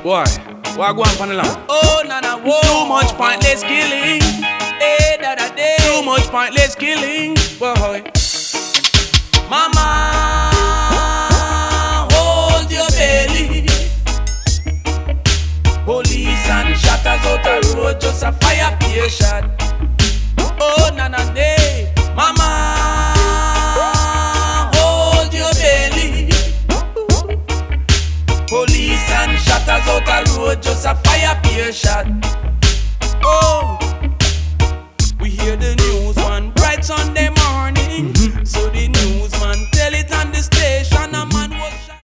Why? Why go on the land? Oh, nana, whoa. Too much pointless killing. Hey, da day. Too much pointless killing. Boy. Mama, hold your belly. Police and shatters out the road, just a fire be a shot.